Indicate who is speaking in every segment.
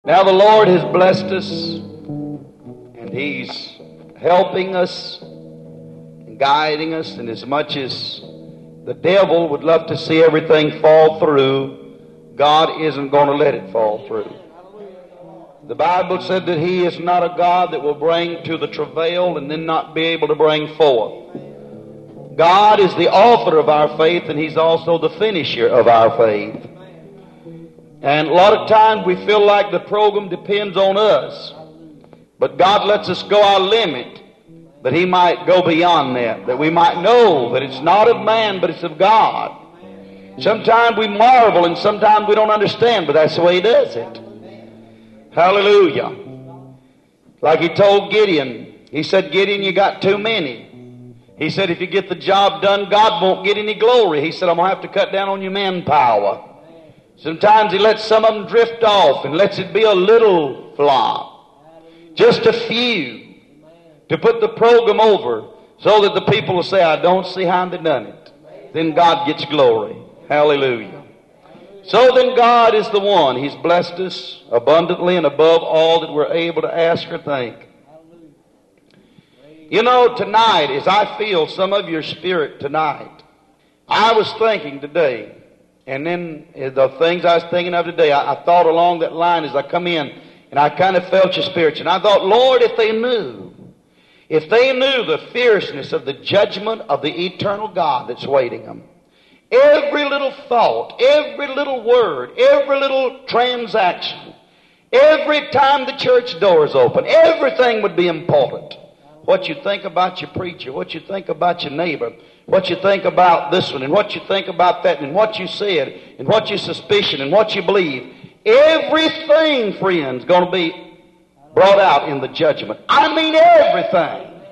Speaker 1: Now the Lord has blessed us, and He's helping us and guiding us, and as much as the devil would love to see everything fall through, God isn't going to let it fall through. The Bible said that He is not a God that will bring to the travail and then not be able to bring forth. God is the author of our faith, and He's also the finisher of our faith. And a lot of times we feel like the program depends on us. But God lets us go our limit, that He might go beyond that we might know that it's not of man, but it's of God. Sometimes we marvel and sometimes we don't understand, but that's the way He does it. Hallelujah. Like He told Gideon, He said, Gideon, you got too many. He said, if you get the job done, God won't get any glory. He said, I'm going to have to cut down on your manpower. Sometimes He lets some of them drift off and lets it be a little flock. Just a few. To put the program over so that the people will say, I don't see how they done it. Then God gets glory. Hallelujah. So then God is the one. He's blessed us abundantly and above all that we're able to ask or think. You know, tonight, as I feel some of your spirit tonight, I was thinking today, and then the things I was thinking of today, I thought along that line as I come in, and I kind of felt your spirits. And I thought, Lord, if they knew the fierceness of the judgment of the eternal God that's waiting them, every little thought, every little word, every little transaction, every time the church doors open, everything would be important. What you think about your preacher, what you think about your neighbor, what you think about this one, and what you think about that, and what you said, and what your suspicion, and what you believe. Everything, friends, going to be brought out in the judgment. I mean everything.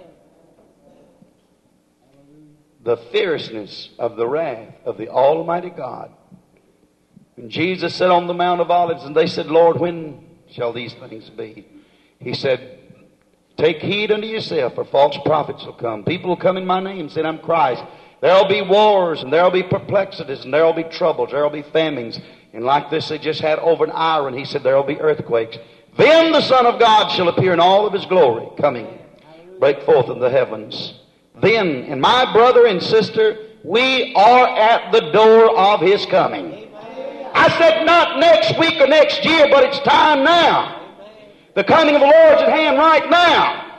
Speaker 1: The fierceness of the wrath of the Almighty God. And Jesus said on the Mount of Olives, and they said, Lord, when shall these things be? He said, take heed unto yourself, for false prophets will come. People will come in my name, saying, I'm Christ. There'll be wars, and there'll be perplexities, and there'll be troubles, there'll be famines. And like this they just had over in Iran, He said there'll be earthquakes. Then the Son of God shall appear in all of His glory, coming, break forth in the heavens. Then, and my brother and sister, we are at the door of His coming. I said not next week or next year, but it's time now. The coming of the Lord's at hand right now.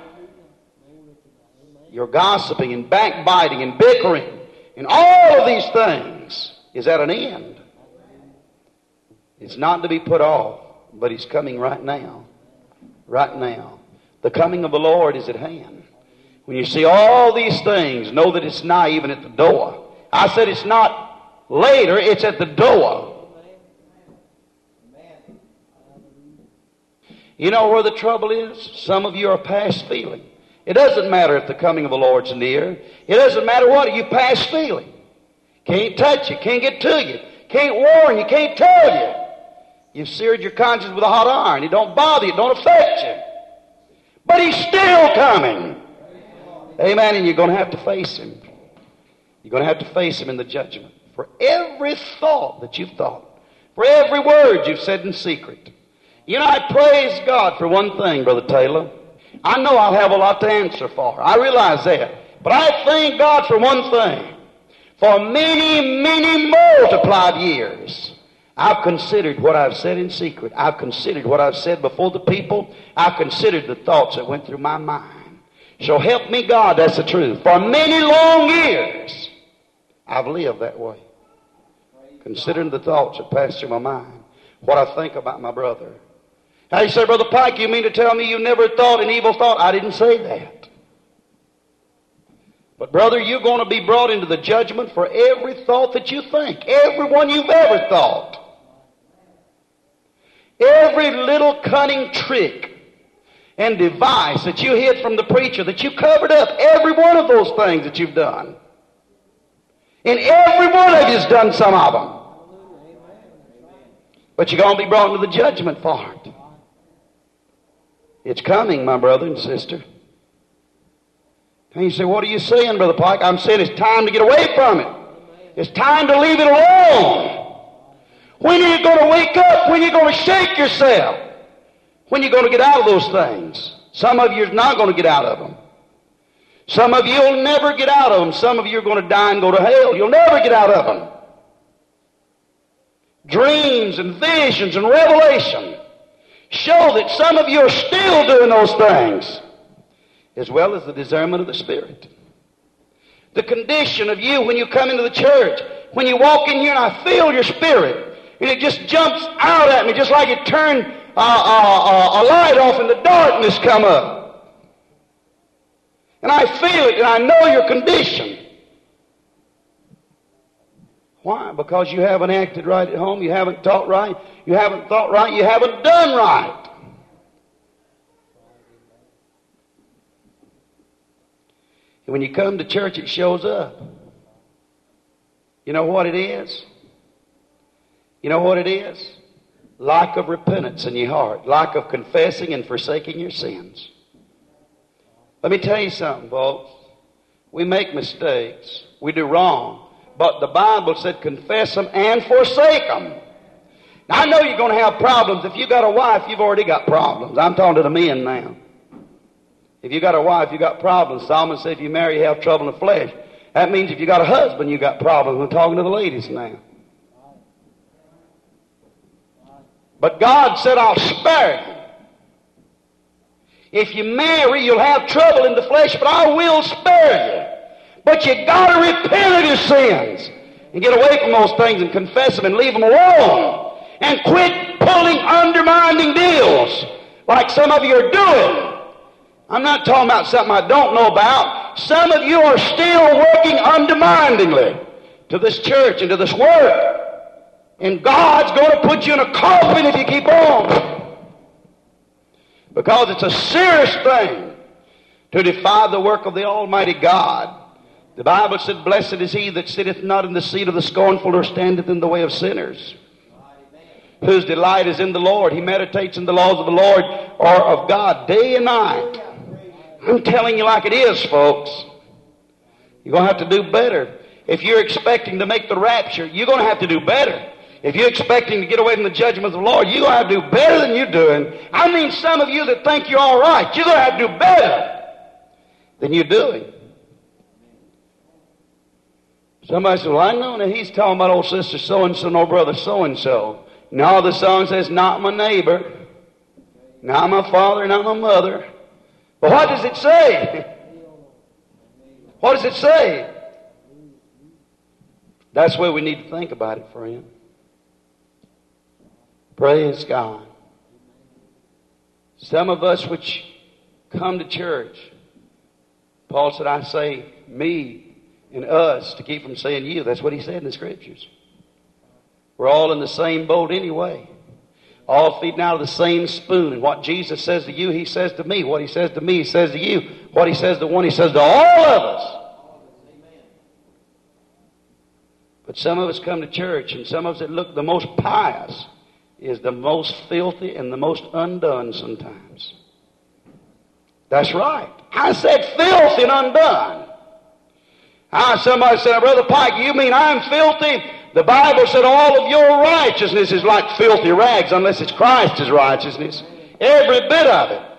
Speaker 1: Your gossiping and backbiting and bickering and all of these things is at an end. It's not to be put off, but He's coming right now. Right now. The coming of the Lord is at hand. When you see all these things, know that it's nigh, even at the door. I said it's not later, it's at the door. You know where the trouble is? Some of you are past feeling. It doesn't matter if the coming of the Lord's near. It doesn't matter what, you past feeling. Can't touch you, can't get to you, can't warn you, can't tell you. You've seared your conscience with a hot iron. It don't bother you, it don't affect you. But He's still coming. Amen, and you're going to have to face Him. You're going to have to face Him in the judgment. For every thought that you've thought, for every word you've said in secret. You know, I praise God for one thing, Brother Taylor. I know I'll have a lot to answer for. I realize that. But I thank God for one thing. For many, many multiplied years, I've considered what I've said in secret. I've considered what I've said before the people. I've considered the thoughts that went through my mind. So help me God, that's the truth. For many long years, I've lived that way. Considering the thoughts that pass through my mind. What I think about my brother. Now you say, Brother Pike, you mean to tell me you never thought an evil thought? I didn't say that. But brother, you're going to be brought into the judgment for every thought that you think. Every one you've ever thought. Every little cunning trick and device that you hid from the preacher, that you covered up. Every one of those things that you've done. And every one of you's done some of them. But you're going to be brought into the judgment for it. It's coming, my brother and sister. And you say, what are you saying, Brother Pike? I'm saying it's time to get away from it. It's time to leave it alone. When are you going to wake up? When are you going to shake yourself? When are you going to get out of those things? Some of you are not going to get out of them. Some of you will never get out of them. Some of you are going to die and go to hell. You'll never get out of them. Dreams and visions and revelation show that some of you are still doing those things, as well as the discernment of the Spirit. The condition of you when you come into the church, when you walk in here and I feel your spirit, and it just jumps out at me just like it turned a light off and the darkness come up. And I feel it and I know your condition. Why? Because you haven't acted right at home, you haven't taught right, you haven't thought right, you haven't done right. And when you come to church, it shows up. You know what it is? You know what it is? Lack of repentance in your heart. Lack of confessing and forsaking your sins. Let me tell you something, folks. We make mistakes. We do wrong. But the Bible said confess them and forsake them. Now, I know you're going to have problems. If you got a wife, you've already got problems. I'm talking to the men now. If you got a wife, you got problems. Solomon said if you marry, you have trouble in the flesh. That means if you got a husband, you got problems. I'm talking to the ladies now. But God said, I'll spare you. If you marry, you'll have trouble in the flesh, but I will spare you. But you got to repent of your sins and get away from those things and confess them and leave them alone. And quit pulling undermining deals like some of you are doing. I'm not talking about something I don't know about. Some of you are still working underminingly to this church and to this work. And God's going to put you in a coffin if you keep on. Because it's a serious thing to defy the work of the Almighty God. The Bible said, blessed is he that sitteth not in the seat of the scornful, or standeth in the way of sinners. Whose delight is in the Lord. He meditates in the laws of the Lord or of God day and night. I'm telling you like it is, folks. You're going to have to do better. If you're expecting to make the rapture, you're going to have to do better. If you're expecting to get away from the judgment of the Lord, you're going to have to do better than you're doing. I mean, some of you that think you're all right, you're going to have to do better than you're doing. Somebody says, well, I know that he's talking about old sister so-and-so, no brother so-and-so. No, the song says, not my neighbor, not my father, not my mother. But what does it say? What does it say? That's where we need to think about it, friend. Praise God. Some of us which come to church, Paul said, I say me and us to keep from saying you. That's what he said in the Scriptures. We're all in the same boat anyway. All feeding out of the same spoon. What Jesus says to you, he says to me. What he says to me, he says to you. What he says to one, he says to all of us. But some of us come to church, and some of us that look the most pious is the most filthy and the most undone sometimes. That's right. I said filthy and undone. Somebody said, Brother Pike, you mean I'm filthy? The Bible said all of your righteousness is like filthy rags unless it's Christ's righteousness. Every bit of it.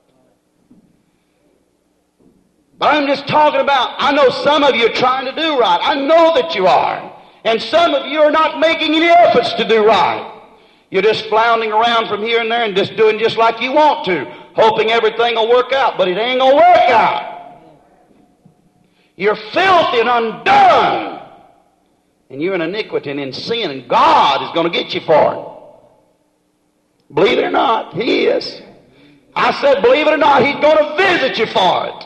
Speaker 1: But I'm just talking about, I know some of you are trying to do right. I know that you are. And some of you are not making any efforts to do right. You're just floundering around from here and there and just doing just like you want to, hoping everything will work out, but it ain't going to work out. You're filthy and undone. And you're in iniquity and in sin, and God is going to get you for it. Believe it or not, He is. I said, believe it or not, He's going to visit you for it.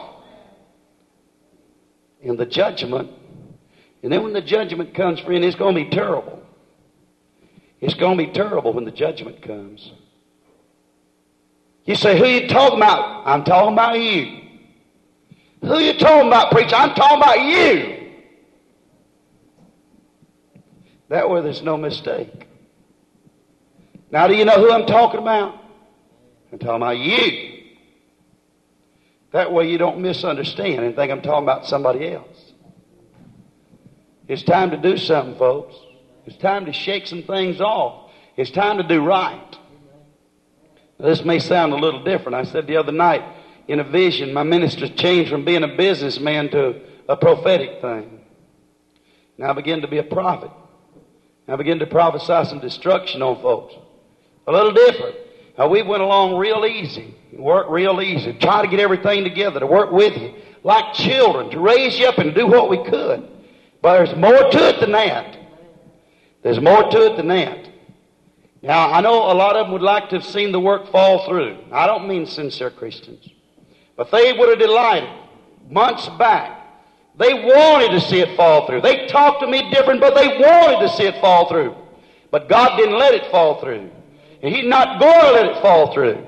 Speaker 1: In the judgment. And then when the judgment comes, friend, it's going to be terrible. It's going to be terrible when the judgment comes. You say, who are you talking about? I'm talking about you. Who are you talking about, preacher? I'm talking about you. That way there's no mistake. Now, do you know who I'm talking about? I'm talking about you. That way you don't misunderstand and think I'm talking about somebody else. It's time to do something, folks. It's time to shake some things off. It's time to do right. This may sound a little different. I said the other night in a vision, my ministry changed from being a businessman to a prophetic thing. Now I begin to be a prophet. I begin to prophesy some destruction on folks. A little different. Now we went along real easy, worked real easy, try to get everything together, to work with you, like children, to raise you up and do what we could. But there's more to it than that. There's more to it than that. Now, I know a lot of them would like to have seen the work fall through. I don't mean sincere Christians. But they would have delighted months back. They wanted to see it fall through. They talked to me different, but they wanted to see it fall through. But God didn't let it fall through. And He's not going to let it fall through.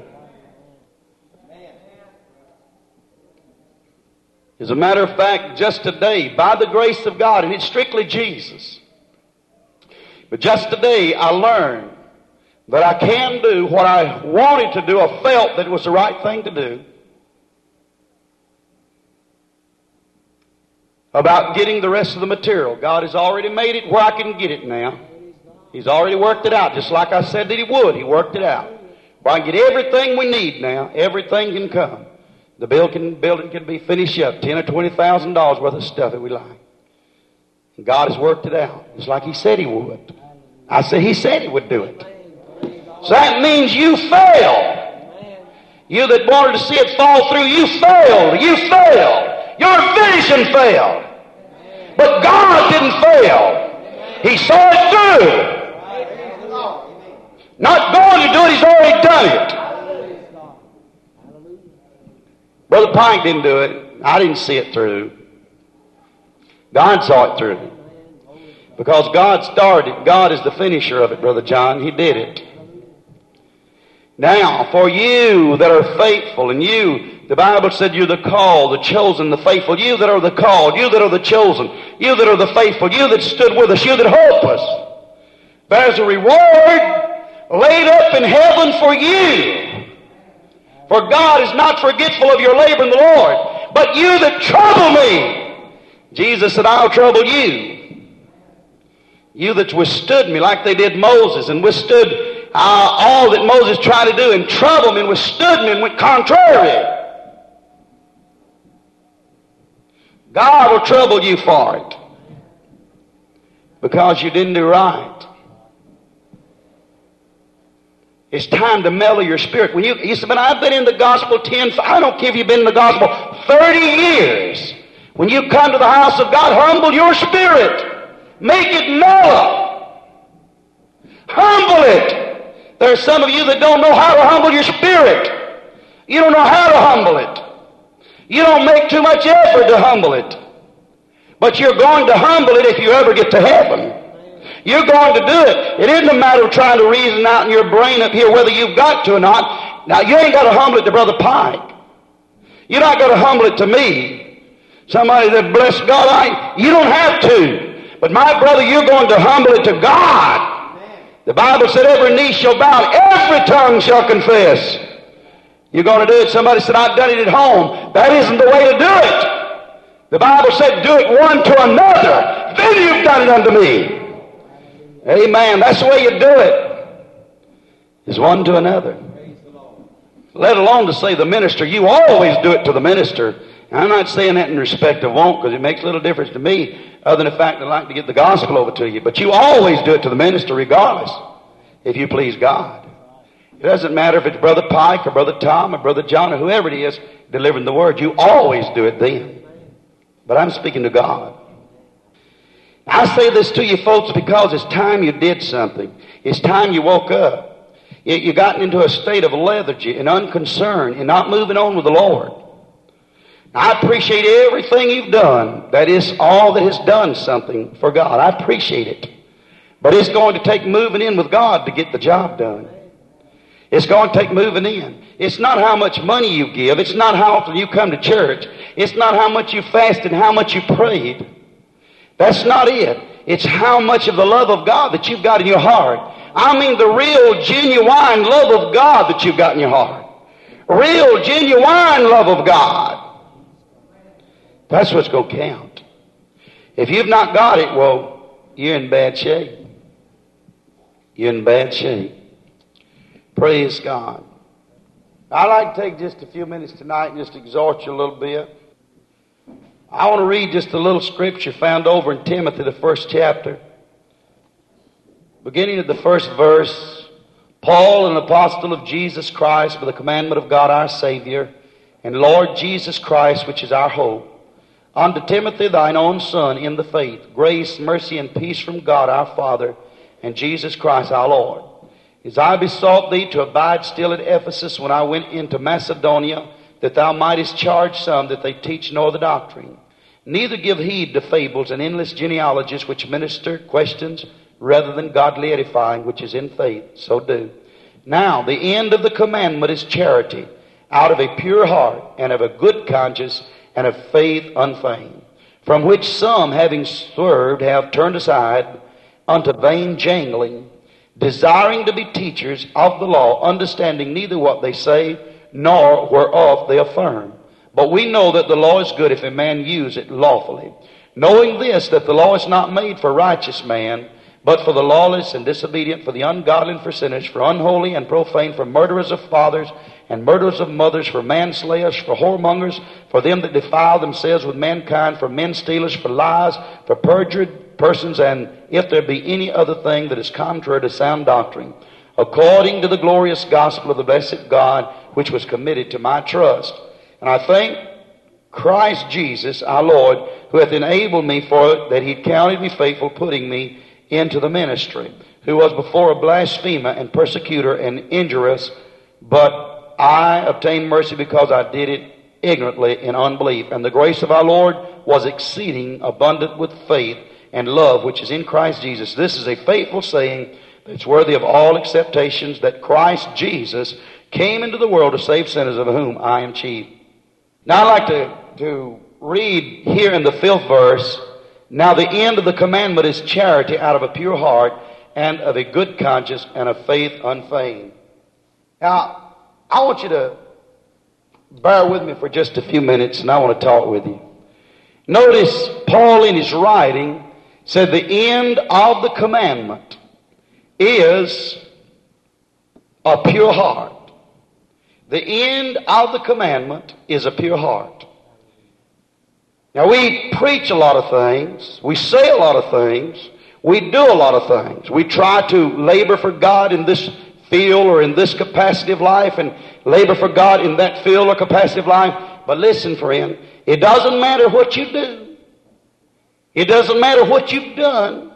Speaker 1: As a matter of fact, just today, by the grace of God, and it's strictly Jesus, but just today I learned that I can do what I wanted to do, I felt that it was the right thing to do, about getting the rest of the material. God has already made it where I can get it now. He's already worked it out, just like I said that He would. He worked it out. Where I can get everything we need now. Everything can come. The building can be finished up, $10,000 or $20,000 worth of stuff that we like. And God has worked it out, just like He said He would. I say He said He would do it. So that means you failed. You that wanted to see it fall through, you failed. You failed. Your vision failed. But God didn't fail. He saw it through. Not going to do it, He's already done it. Brother Pike didn't do it. I didn't see it through. God saw it through. Because God started it. God is the finisher of it, Brother John. He did it. Now, for you that are faithful, and you, the Bible said you're the called, the chosen, the faithful. You that are the called, you that are the chosen, you that are the faithful, you that stood with us, you that help us. There's a reward laid up in heaven for you. For God is not forgetful of your labor in the Lord. But you that trouble me, Jesus said, I'll trouble you. You that withstood me like they did Moses, and withstood all that Moses tried to do, and troubled me and withstood me and went contrary. God will trouble you for it. Because you didn't do right. It's time to mellow your spirit. When you say, but I've been in the gospel I don't care if you've been in the gospel 30 years. When you come to the house of God, humble your spirit. Make it mellow. Humble it. There are some of you that don't know how to humble your spirit. You don't know how to humble it. You don't make too much effort to humble it. But you're going to humble it if you ever get to heaven. You're going to do it. It isn't a matter of trying to reason out in your brain up here whether you've got to or not. Now, you ain't got to humble it to Brother Pike. You're not going to humble it to me. Somebody that bless God, you don't have to. But my brother, you're going to humble it to God. The Bible said every knee shall bow, every tongue shall confess. You're going to do it. Somebody said, I've done it at home. That isn't the way to do it. The Bible said, do it one to another. Then you've done it unto me. Amen. That's the way you do it. Is one to another. Let alone to say the minister. You always do it to the minister. And I'm not saying that in respect of won't, because it makes little difference to me, other than the fact that I like to get the gospel over to you. But you always do it to the minister regardless, if you please God. It doesn't matter if it's Brother Pike or Brother Tom or Brother John or whoever it is delivering the word. You always do it then. But I'm speaking to God. I say this to you folks because it's time you did something. It's time you woke up. You got into a state of lethargy and unconcern and not moving on with the Lord. I appreciate everything you've done. That is all that has done something for God. I appreciate it. But it's going to take moving in with God to get the job done. It's going to take moving in. It's not how much money you give. It's not how often you come to church. It's not how much you fasted and how much you prayed. That's not it. It's how much of the love of God that you've got in your heart. I mean the real, genuine love of God that you've got in your heart. Real, genuine love of God. That's what's going to count. If you've not got it, well, you're in bad shape. You're in bad shape. Praise God. I'd like to take just a few minutes tonight and just exhort you a little bit. I want to read just a little scripture found over in Timothy, the first chapter. Beginning at the first verse, Paul, an apostle of Jesus Christ, by the commandment of God our Savior, and Lord Jesus Christ, which is our hope, unto Timothy, thine own son, in the faith, grace, mercy, and peace from God our Father, and Jesus Christ our Lord. As I besought thee to abide still at Ephesus when I went into Macedonia, that thou mightest charge some that they teach no other doctrine. Neither give heed to fables and endless genealogies which minister questions rather than godly edifying, which is in faith. So do. Now, the end of the commandment is charity, out of a pure heart, and of a good conscience, and of faith unfeigned, from which some, having swerved, have turned aside unto vain jangling, desiring to be teachers of the law, understanding neither what they say, nor whereof they affirm. But we know that the law is good if a man use it lawfully, knowing this, that the law is not made for righteous man, but for the lawless and disobedient, for the ungodly and for sinners, for unholy and profane, for murderers of fathers and murderers of mothers, for manslayers, for whoremongers, for them that defile themselves with mankind, for men stealers, for lies, for perjured persons, and if there be any other thing that is contrary to sound doctrine, according to the glorious gospel of the blessed God, which was committed to my trust. And I thank Christ Jesus, our Lord, who hath enabled me for it, that he counted me faithful, putting me into the ministry, who was before a blasphemer and persecutor and injurious, but I obtained mercy because I did it ignorantly in unbelief. And the grace of our Lord was exceeding abundant with faith and love which is in Christ Jesus. This is a faithful saying that's worthy of all acceptations, that Christ Jesus came into the world to save sinners, of whom I am chief. Now I'd like to read here in the 5th verse, now the end of the commandment is charity, out of a pure heart, and of a good conscience, and of faith unfeigned. Now, I want you to bear with me for just a few minutes, and I want to talk with you. Notice Paul in his writing said the end of the commandment is a pure heart. The end of the commandment is a pure heart. Now, we preach a lot of things. We say a lot of things. We do a lot of things. We try to labor for God in this field or in this capacity of life, and labor for God in that field or capacity of life. But listen, friend, it doesn't matter what you do. It doesn't matter what you've done.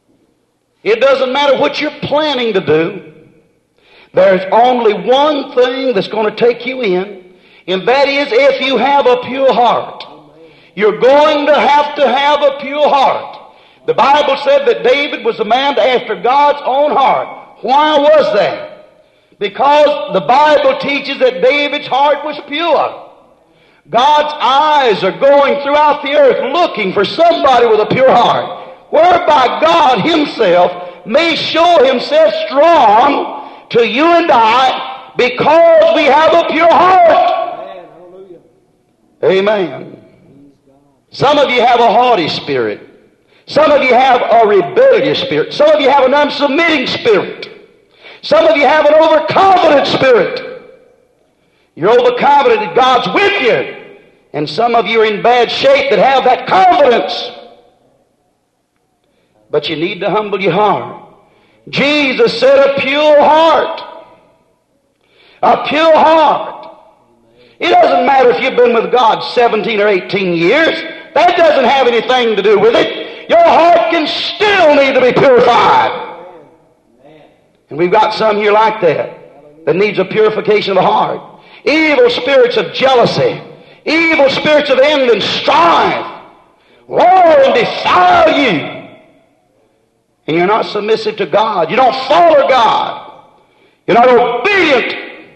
Speaker 1: It doesn't matter what you're planning to do. There's only one thing that's going to take you in, and that is if you have a pure heart. You're going to have a pure heart. The Bible said that David was a man after God's own heart. Why was that? Because the Bible teaches that David's heart was pure. God's eyes are going throughout the earth looking for somebody with a pure heart, whereby God himself may show himself strong to you and I, because we have a pure heart. Amen. Some of you have a haughty spirit. Some of you have a rebellious spirit. Some of you have an unsubmitting spirit. Some of you have an overconfident spirit. You're overconfident that God's with you. And some of you are in bad shape that have that confidence. But you need to humble your heart. Jesus said a pure heart. A pure heart. It doesn't matter if you've been with God 17 or 18 years. That doesn't have anything to do with it. Your heart can still need to be purified. And we've got some here like that needs a purification of the heart. Evil spirits of jealousy, evil spirits of envy and strife, war and defile you. And you're not submissive to God. You don't follow God. You're not obedient.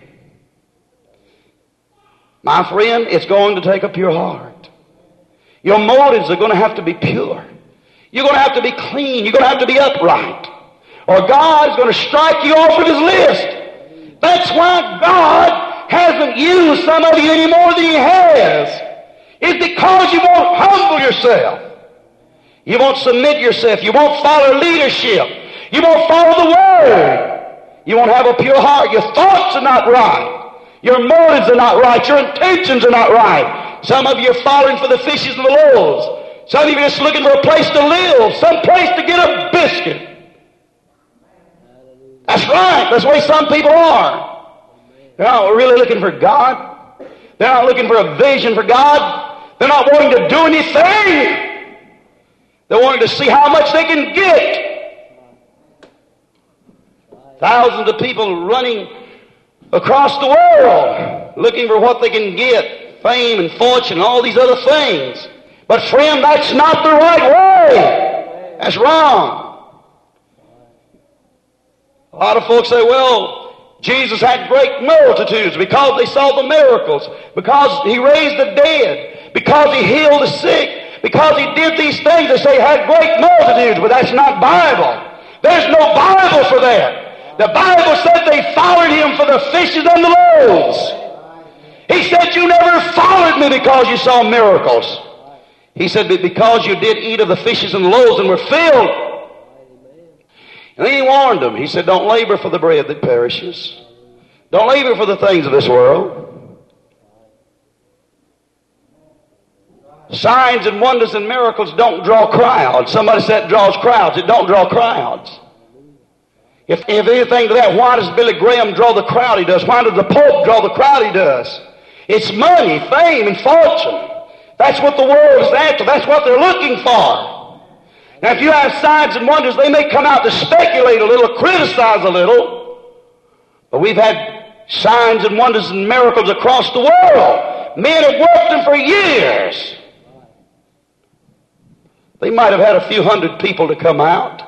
Speaker 1: My friend, it's going to take a pure heart. Your motives are going to have to be pure. You're going to have to be clean. You're going to have to be upright. Or God is going to strike you off of his list. That's why God hasn't used some of you any more than he has. It's because you won't humble yourself. You won't submit yourself. You won't follow leadership. You won't follow the Word. You won't have a pure heart. Your thoughts are not right. Your motives are not right. Your intentions are not right. Some of you are falling for the fishes and the loaves. Some of you are just looking for a place to live, some place to get a biscuit. That's right. That's the way some people are. They're not really looking for God. They're not looking for a vision for God. They're not wanting to do anything. They're wanting to see how much they can get. Thousands of people running across the world looking for what they can get, fame and fortune and all these other things. But friend, that's not the right way. That's wrong. A lot of folks say, well, Jesus had great multitudes because they saw the miracles, because He raised the dead, because He healed the sick, because He did these things. They say He had great multitudes, but that's not Bible. There's no Bible for that. The Bible said they followed Him for the fishes and the loaves. He said, you never followed Me because you saw miracles. He said, but because you did eat of the fishes and the loaves and were filled. And then He warned them. He said, don't labor for the bread that perishes. Don't labor for the things of this world. Signs and wonders and miracles don't draw crowds. Somebody said it draws crowds. It don't draw crowds. If anything to that, why does Billy Graham draw the crowd he does? Why does the Pope draw the crowd he does? It's money, fame, and fortune. That's what the world is after. That's what they're looking for. Now, if you have signs and wonders, they may come out to speculate a little, criticize a little. But we've had signs and wonders and miracles across the world. Men have worked them for years. They might have had a few hundred people to come out.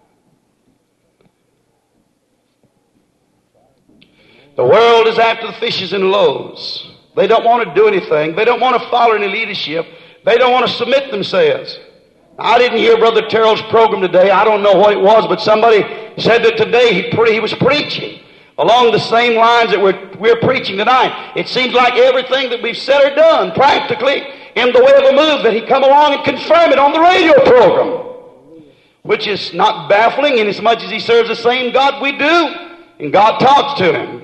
Speaker 1: The world is after the fishes and loaves. They don't want to do anything. They don't want to follow any leadership. They don't want to submit themselves. I didn't hear Brother Terrell's program today. I don't know what it was, but somebody said that today he was preaching along the same lines that we're preaching tonight. It seems like everything that we've said or done practically in the way of a move that he come along and confirm it on the radio program, which is not baffling inasmuch as he serves the same God we do, and God talks to him.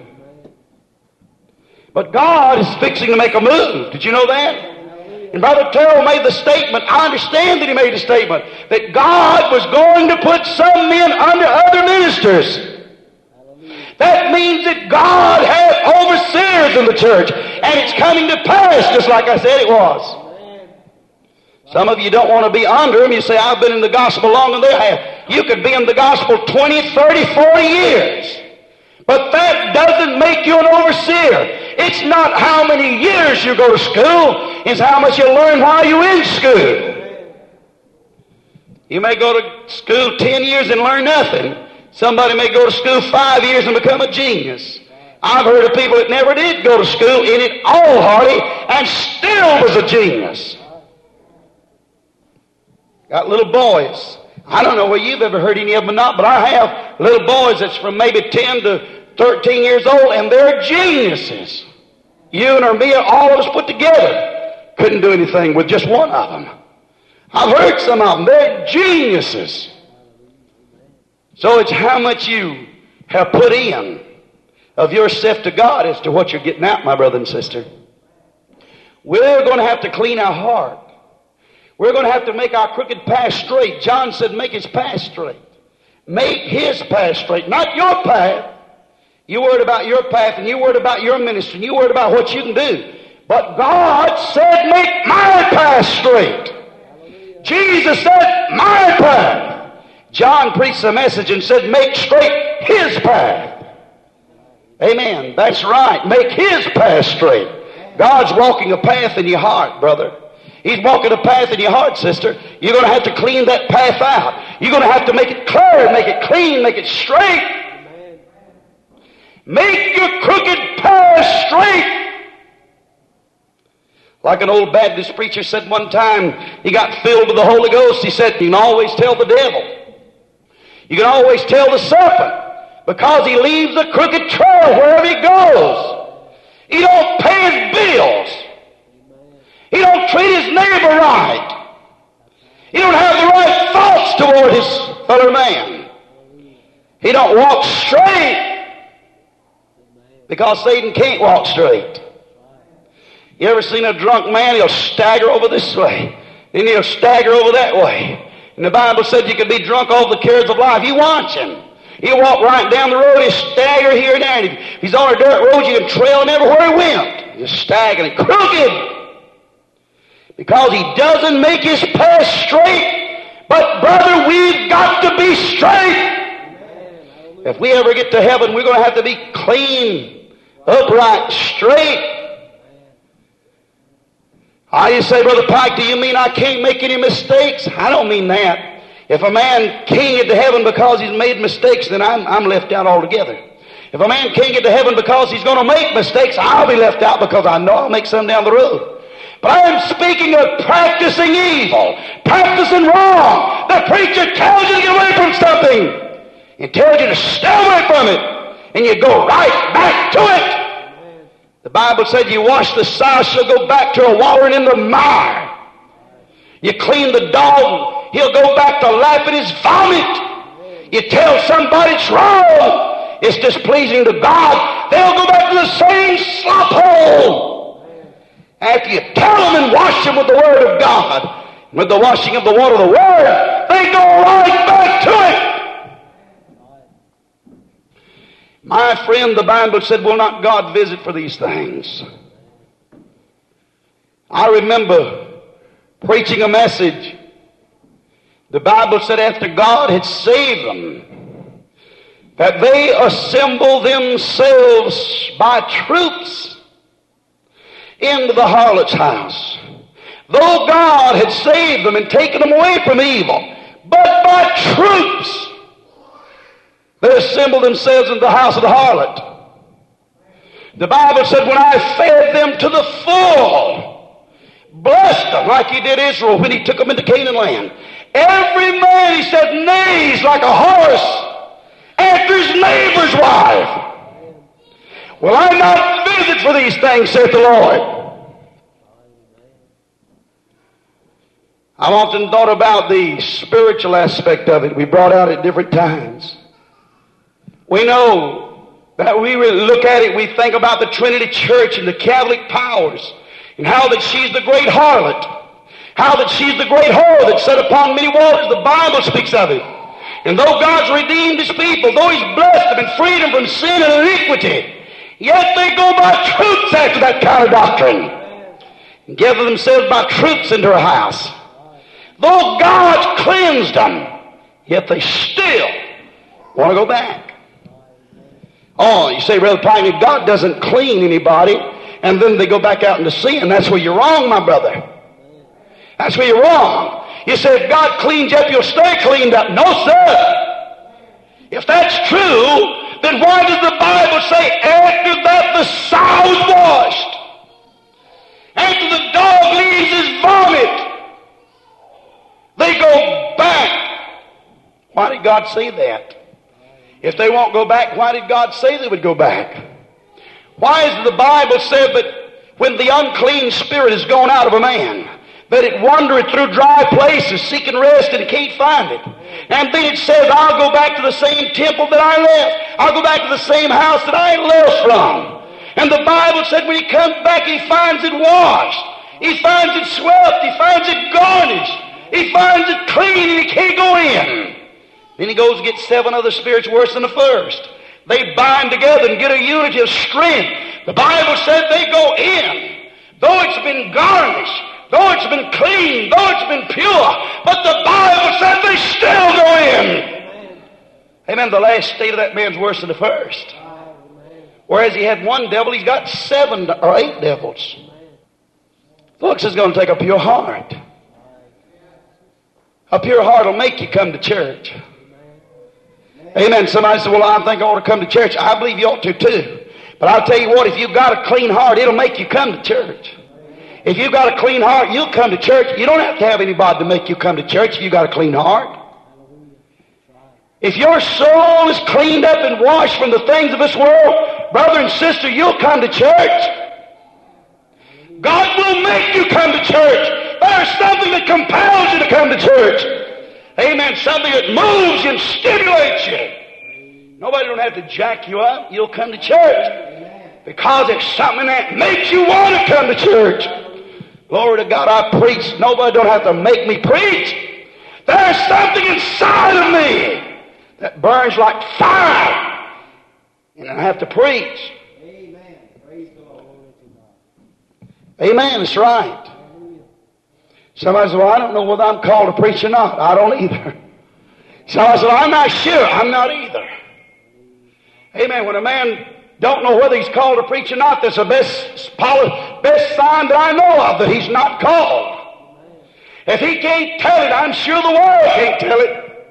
Speaker 1: But God is fixing to make a move. Did you know that? And Brother Terrell made the statement, I understand that he made the statement, that God was going to put some men under other ministers. That means that God had overseers in the church, and it's coming to pass just like I said it was. Some of you don't want to be under them. You say, I've been in the gospel longer than they have. You could be in the gospel 20, 30, 40 years. But that doesn't make you an overseer. It's not how many years you go to school. It's how much you learn while you're in school. You may go to school 10 years and learn nothing. Somebody may go to school 5 years and become a genius. I've heard of people that never did go to school in it all hardly and still was a genius. Got little boys. I don't know whether you've ever heard any of them or not, but I have little boys that's from maybe 10 to 13 years old, and they're geniuses. You and me, all of us put together, couldn't do anything with just one of them. I've heard some of them. They're geniuses. So it's how much you have put in of yourself to God as to what you're getting out, my brother and sister. We're going to have to clean our heart. We're going to have to make our crooked path straight. John said, make his path straight. Make his path straight, not your path. You worried about your path, and you worried about your ministry, and you worried about what you can do. But God said, make my path straight. Jesus said, my path. John preached a message and said, make straight his path. Amen. That's right. Make his path straight. God's walking a path in your heart, brother. He's walking a path in your heart, sister. You're going to have to clean that path out. You're going to have to make it clear, make it clean, make it straight. Make your crooked path straight. Like an old Baptist preacher said one time, he got filled with the Holy Ghost. He said, you can always tell the devil. You can always tell the serpent because he leaves a crooked trail wherever he goes. He don't pay his bills. He don't treat his neighbor right. He don't have the right thoughts toward his fellow man. He don't walk straight. Because Satan can't walk straight. You ever seen a drunk man? He'll stagger over this way. Then he'll stagger over that way. And the Bible said you could be drunk off the cares of life. You watch him. He'll walk right down the road. He'll stagger here and there. And if he's on a dirt road, you can trail him everywhere he went. He's staggering, crooked. Because he doesn't make his path straight. But brother, we've got to be straight. If we ever get to heaven, we're going to have to be clean, upright, straight. You say, Brother Pike, do you mean I can't make any mistakes? I don't mean that. If a man can't get to heaven because he's made mistakes, then I'm left out altogether. If a man can't get to heaven because he's going to make mistakes, I'll be left out because I know I'll make some down the road. But I am speaking of practicing evil, practicing wrong. The preacher tells you to get away from something and tells you to stay away from it, and you go right back to it. The Bible said you wash the sow, she'll go back to her wallowing in the mire. You clean the dog, he'll go back to lapping his vomit. You tell somebody it's wrong, it's displeasing to God, they'll go back to the same slop hole. After you tell them and wash them with the Word of God, with the washing of the water of the Word, they go right back to it. My friend, the Bible said, will not God visit for these things? I remember preaching a message. The Bible said after God had saved them, that they assembled themselves by troops into the harlot's house. Though God had saved them and taken them away from evil, but by troops, they assembled themselves in the house of the harlot. The Bible said, when I fed them to the full, blessed them like he did Israel when he took them into Canaan land. Every man, he said, neighs like a horse after his neighbor's wife. Will I not visit for these things, saith the Lord? I've often thought about the spiritual aspect of it. We brought out at different times. We know that we really look at it, we think about the Trinity Church and the Catholic powers, and how that she's the great harlot, how that she's the great whore that sat upon many waters. The Bible speaks of it. And though God's redeemed his people, though he's blessed them and freed them from sin and iniquity, yet they go by troops after that kind of doctrine, and gather themselves by troops into her house. Though God's cleansed them, yet they still want to go back. Oh, you say, Brother Pine, God doesn't clean anybody, and then they go back out into sin. That's where you're wrong, my brother. That's where you're wrong. You say, if God cleans you up, you'll stay cleaned up. No, sir. If that's true, then why does the Bible say, after that the sow is washed, after the dog leaves his vomit, they go back? Why did God say that? If they won't go back, why did God say they would go back? Why is the Bible said that when the unclean spirit is gone out of a man, that it wandereth through dry places seeking rest and can't find it? And then it says, I'll go back to the same temple that I left. I'll go back to the same house that I left from. And the Bible said when he comes back, he finds it washed. He finds it swept. He finds it garnished. He finds it clean, and he can't go in. Then he goes and gets 7 other spirits worse than the first. They bind together and get a unity of strength. The Bible said they go in, though it's been garnished, though it's been clean, though it's been pure, but the Bible said they still go in. Amen. The last state of that man's worse than the first. Whereas he had 1 devil, he's got 7 or 8 devils. Folks, it's going to take a pure heart. A pure heart will make you come to church. Amen. Somebody said, well, I think I ought to come to church. I believe you ought to too. But I'll tell you what, if you've got a clean heart, it'll make you come to church. If you've got a clean heart, you'll come to church. You don't have to have anybody to make you come to church if you've got a clean heart. If your soul is cleaned up and washed from the things of this world, brother and sister, you'll come to church. God will make you come to church. There's something that compels you to come to church. Amen. Something that moves you and stimulates you. Nobody don't have to jack you up. You'll come to church. because it's something that makes you want to come to church. Glory to God, I preach. Nobody don't have to make me preach. There's something inside of me that burns like fire, and I have to preach.
Speaker 2: Amen. Praise God.
Speaker 1: Amen. That's right. Somebody says, well, I don't know whether I'm called to preach or not. I don't either. Somebody says, well, I'm not sure. I'm not either. Amen. When a man don't know whether he's called to preach or not, that's the best sign that I know of that he's not called. If he can't tell it, I'm sure the world can't tell it.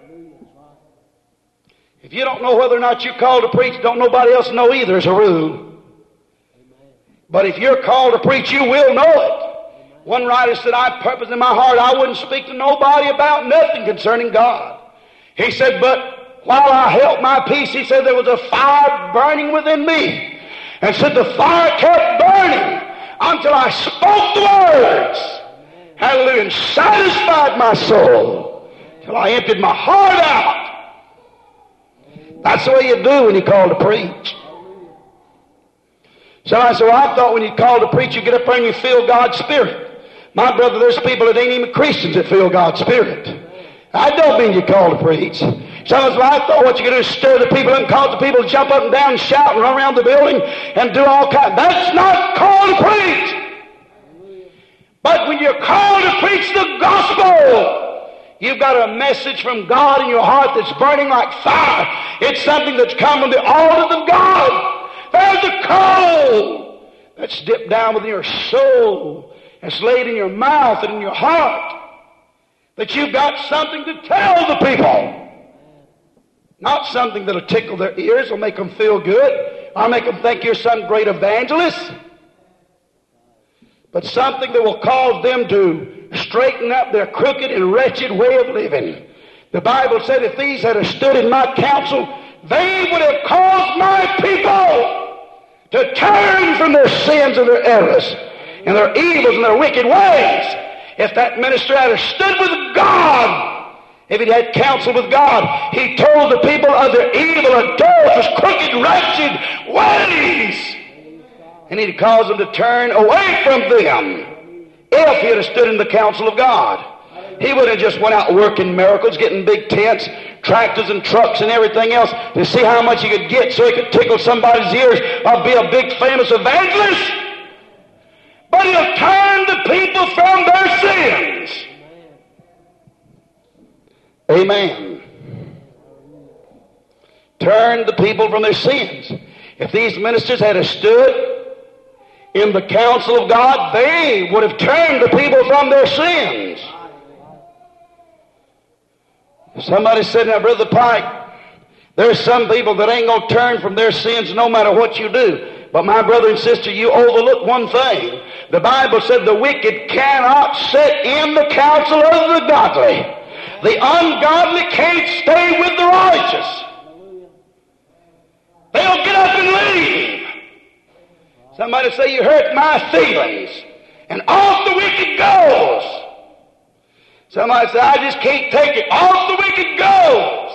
Speaker 1: If you don't know whether or not you're called to preach, don't nobody else know either as a rule. But if you're called to preach, you will know it. One writer said, I purposed in my heart I wouldn't speak to nobody about nothing concerning God. He said, but while I held my peace, he said, there was a fire burning within me. And said the fire kept burning until I spoke the words. Hallelujah. And satisfied my soul till I emptied my heart out. That's the way you do when you're called to preach. Somebody said, well, I thought when you're called to preach, you get up there and you feel God's Spirit. My brother, there's people that ain't even Christians that feel God's Spirit. I don't mean you're called to preach. Somebody said, well, I thought what you're going to do is stir the people up and cause the people to jump up and down and shout and run around the building and do all kinds. That's not called to preach. But when you're called to preach the gospel, you've got a message from God in your heart that's burning like fire. It's something that's come from the altars of God. There's a coal that's dipped down within your soul, that's laid in your mouth and in your heart, that you've got something to tell the people. Not something that'll tickle their ears or make them feel good or make them think you're some great evangelist, but something that will cause them to straighten up their crooked and wretched way of living. The Bible said if these had stood in my counsel, they would have caused my people to turn from their sins and their errors and their evils and their wicked ways. If that minister had stood with God, if he had counsel with God, he told the people of their evil, adulterous, crooked, wretched ways. And he'd cause them to turn away from them if he had stood in the counsel of God. He would have just went out working miracles, getting big tents, tractors and trucks and everything else to see how much he could get so he could tickle somebody's ears or be a big famous evangelist. But he'll turn the people from their sins. Amen. Turn the people from their sins. If these ministers had stood in the counsel of God, they would have turned the people from their sins. Somebody said, now, Brother Pike, there's some people that ain't going to turn from their sins no matter what you do. But my brother and sister, you overlook one thing. The Bible said the wicked cannot sit in the counsel of the godly. The ungodly can't stay with the righteous. They'll get up and leave. Somebody say, you hurt my feelings. And off the wicked goes. Somebody say, I just can't take it. Off the wicked goes.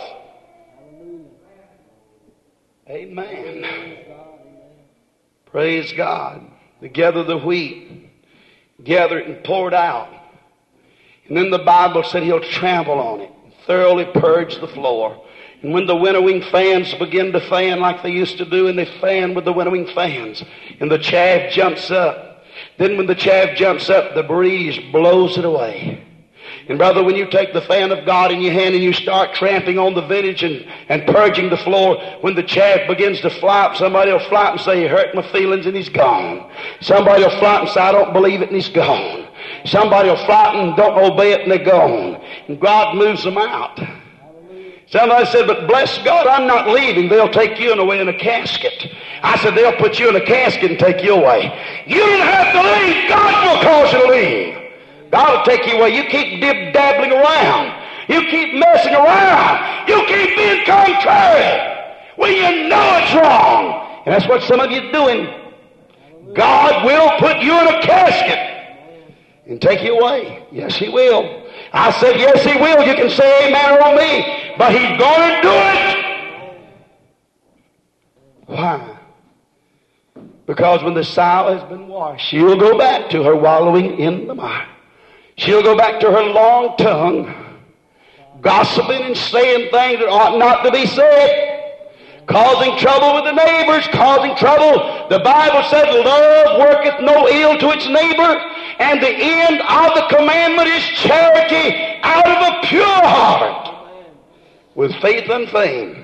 Speaker 1: Amen. Praise God. They gather the wheat, gather it and pour it out. And then the Bible said he'll trample on it, thoroughly purge the floor. And when the winnowing fans begin to fan like they used to do, and they fan with the winnowing fans, and the chaff jumps up, then when the chaff jumps up, the breeze blows it away. And brother, when you take the fan of God in your hand and you start tramping on the vintage and purging the floor, when the chaff begins to fly up, somebody will fly up and say, he hurt my feelings, and he's gone. Somebody will fly up and say, I don't believe it, and he's gone. Somebody will fly up and don't obey it, and they're gone. And God moves them out. Somebody said, but bless God, I'm not leaving. They'll take you away in a casket. I said, they'll put you in a casket and take you away. You don't have to leave. God will cause you to leave. God will take you away. You keep dabbling around. You keep messing around. You keep being contrary when you know it's wrong. And that's what some of you are doing. God will put you in a casket and take you away. Yes, he will. I said, yes, he will. You can say amen on me. But he's going to do it. Why? Because when the sow has been washed, she'll go back to her wallowing in the mire. She'll go back to her long tongue, gossiping and saying things that ought not to be said, causing trouble with the neighbors, causing trouble. The Bible said, love worketh no ill to its neighbor, and the end of the commandment is charity out of a pure heart, with faith and fame.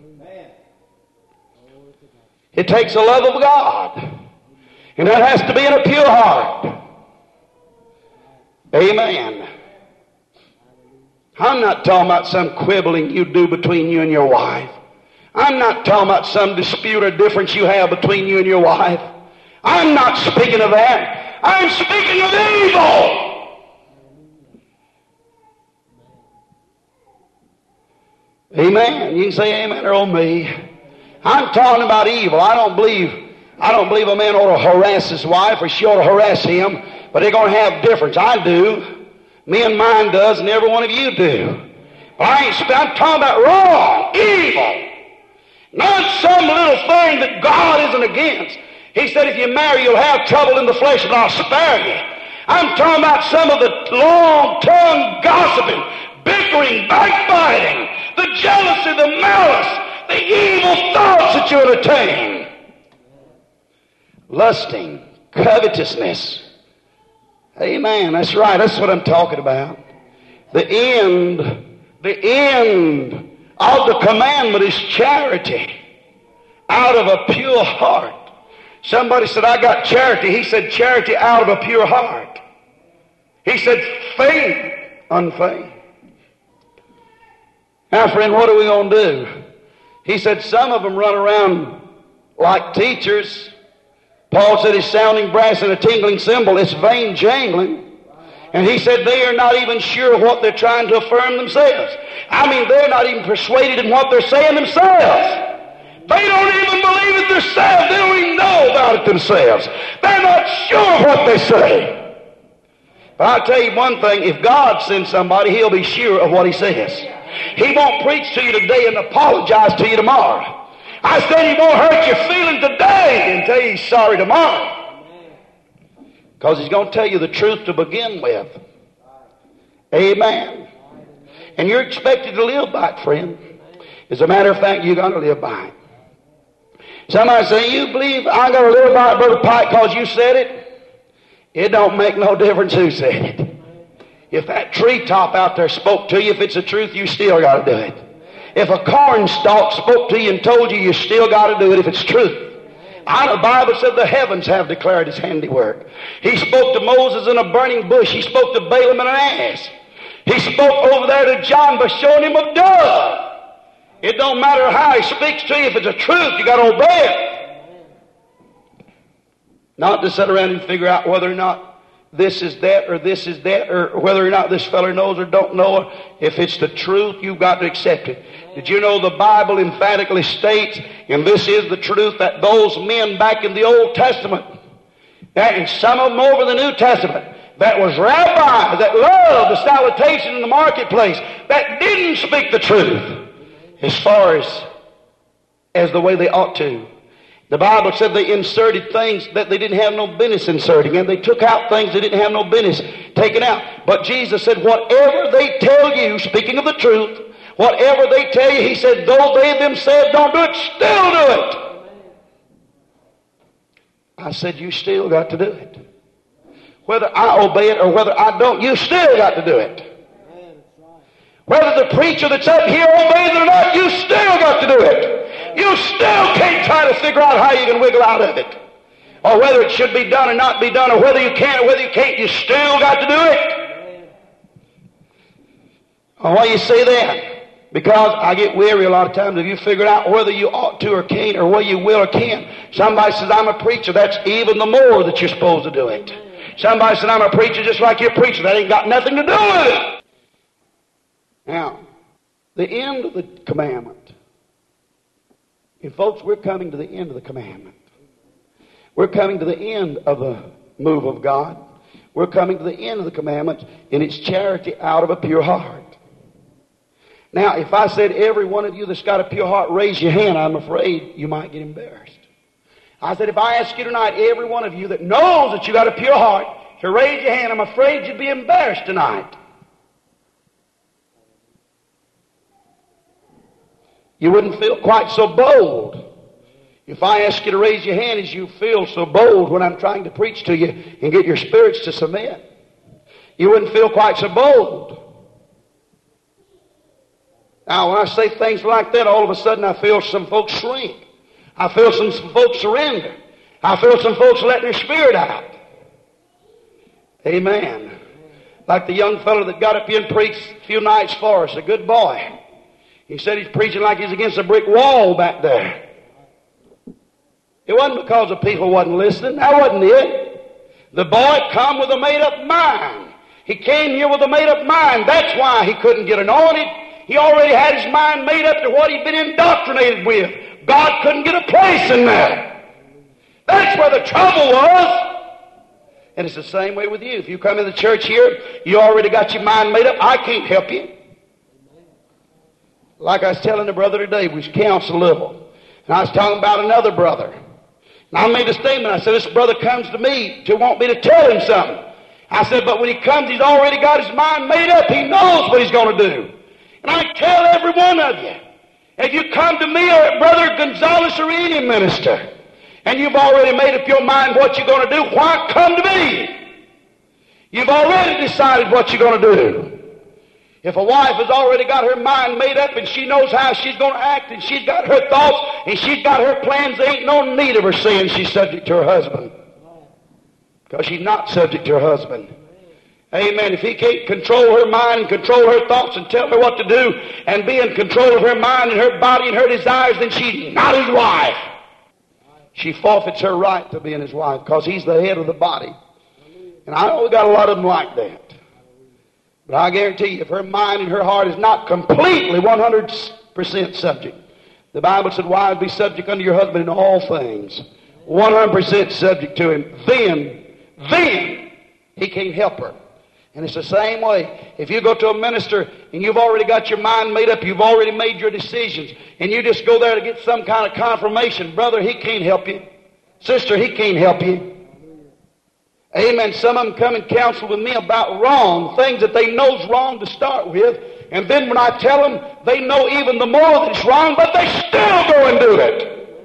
Speaker 1: It takes the love of God, and that has to be in a pure heart. Amen. I'm not talking about some quibbling you do between you and your wife. I'm not talking about some dispute or difference you have between you and your wife. I'm not speaking of that. I'm speaking of evil. Amen. You can say amen or oh me. I'm talking about evil. I don't believe a man ought to harass his wife or she ought to harass him, but they're going to have difference. I do. Me and mine does, and every one of you do. But I'm talking about wrong, evil. Not some little thing that God isn't against. He said if you marry, you'll have trouble in the flesh, but I'll spare you. I'm talking about some of the long-tongued gossiping, bickering, backbiting, the jealousy, the malice, the evil thoughts that you entertain. Lusting, covetousness. Amen. That's right. That's what I'm talking about. The end of the commandment is charity out of a pure heart. Somebody said, I got charity. He said, charity out of a pure heart. He said, faith unfeigned. Now, friend, what are we going to do? He said, some of them run around like teachers. Paul said, it's sounding brass and a tingling cymbal. It's vain jangling. And he said, they are not even sure what they're trying to affirm themselves. I mean, they're not even persuaded in what they're saying themselves. They don't even believe it themselves. They don't even know about it themselves. They're not sure what they say. But I'll tell you one thing. If God sends somebody, He'll be sure of what He says. He won't preach to you today and apologize to you tomorrow. I said He won't hurt your feelings today and tell you He's sorry tomorrow. Because He's going to tell you the truth to begin with. Amen. And you're expected to live by it, friend. As a matter of fact, you're going to live by it. Somebody say, you believe I'm going to live by it, Brother Pike, because you said it? It don't make no difference who said it. If that treetop out there spoke to you, if it's the truth, you still got to do it. If a corn stalk spoke to you and told you, you still got to do it if it's truth. The Bible said the heavens have declared His handiwork. He spoke to Moses in a burning bush. He spoke to Balaam in an ass. He spoke over there to John by showing him a dove. It don't matter how He speaks to you. If it's a truth, you got to obey it. Not to sit around and figure out whether or not this is that or this is that, or whether or not this feller knows or don't know. If it's the truth, you've got to accept it. Did you know the Bible emphatically states, and this is the truth, that those men back in the Old Testament, and some of them over the New Testament, that was rabbis that loved the salutation in the marketplace, that didn't speak the truth as far as the way they ought to. The Bible said they inserted things that they didn't have no business inserting, and they took out things they didn't have no business taking out. But Jesus said, whatever they tell you, speaking of the truth, whatever they tell you, He said, though they themselves don't do it, still do it. I said, you still got to do it. Whether I obey it or whether I don't, you still got to do it. Whether the preacher that's up here obeys it or not, you still got to do it. You still can't try to figure out how you can wiggle out of it. Or whether it should be done or not be done, or whether you can or whether you can't, you still got to do it. Why you say that? Because I get weary a lot of times if you figure out whether you ought to or can't, or whether you will or can't. Somebody says, I'm a preacher. That's even the more that you're supposed to do it. Somebody said, I'm a preacher just like you're a preacher. That ain't got nothing to do with it. Now, the end of the commandment. And folks, we're coming to the end of the commandment. We're coming to the end of the move of God. We're coming to the end of the commandment, and it's charity out of a pure heart. Now, if I said every one of you that's got a pure heart, raise your hand, I'm afraid you might get embarrassed. I said, if I ask you tonight, every one of you that knows that you got a pure heart, to raise your hand, I'm afraid you'd be embarrassed tonight. You wouldn't feel quite so bold if I ask you to raise your hand as you feel so bold when I'm trying to preach to you and get your spirits to submit. You wouldn't feel quite so bold. Now, when I say things like that, all of a sudden I feel some folks shrink. I feel some folks surrender. I feel some folks letting their spirit out. Amen. Like the young fellow that got up here and preached a few nights for us, a good boy. He said he's preaching like he's against a brick wall back there. It wasn't because the people wasn't listening. That wasn't it. The boy come with a made-up mind. He came here with a made-up mind. That's why he couldn't get anointed. He already had his mind made up to what he'd been indoctrinated with. God couldn't get a place in there. That's where the trouble was. And it's the same way with you. If you come in the church here, you already got your mind made up. I can't help you. Like I was telling the brother today, we was counseling a little. And I was talking about another brother. And I made a statement. I said, this brother comes to me to want me to tell him something. I said, but when he comes, he's already got his mind made up. He knows what he's going to do. And I tell every one of you, if you come to me or Brother Gonzalez or any minister, and you've already made up your mind what you're going to do, why come to me? You've already decided what you're going to do. If a wife has already got her mind made up and she knows how she's going to act and she's got her thoughts and she's got her plans, there ain't no need of her saying she's subject to her husband. Because she's not subject to her husband. Amen. If he can't control her mind and control her thoughts and tell her what to do and be in control of her mind and her body and her desires, then she's not his wife. She forfeits her right to being his wife because he's the head of the body. And I know we got a lot of them like that. But I guarantee you, if her mind and her heart is not completely 100% subject, the Bible said, wives, be subject unto your husband in all things. 100% subject to him. Then he can't help her. And it's the same way. If you go to a minister and you've already got your mind made up, you've already made your decisions, and you just go there to get some kind of confirmation, brother, he can't help you. Sister, he can't help you. Amen. Some of them come and counsel with me about wrong, things that they know's wrong to start with, and then when I tell them, they know even the more that it's wrong, but they still go and do it.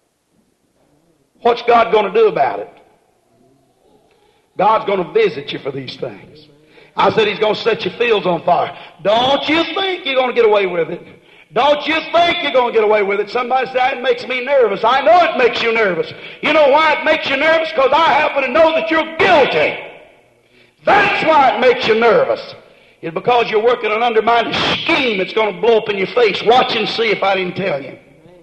Speaker 1: What's God going to do about it? God's going to visit you for these things. I said he's going to set your fields on fire. Don't you think you're going to get away with it? Don't you think you're going to get away with it? Somebody said, it makes me nervous. I know it makes you nervous. You know why it makes you nervous? Because I happen to know that you're guilty. That's why it makes you nervous. It's because you're working an undermining scheme that's going to blow up in your face. Watch and see if I didn't tell you.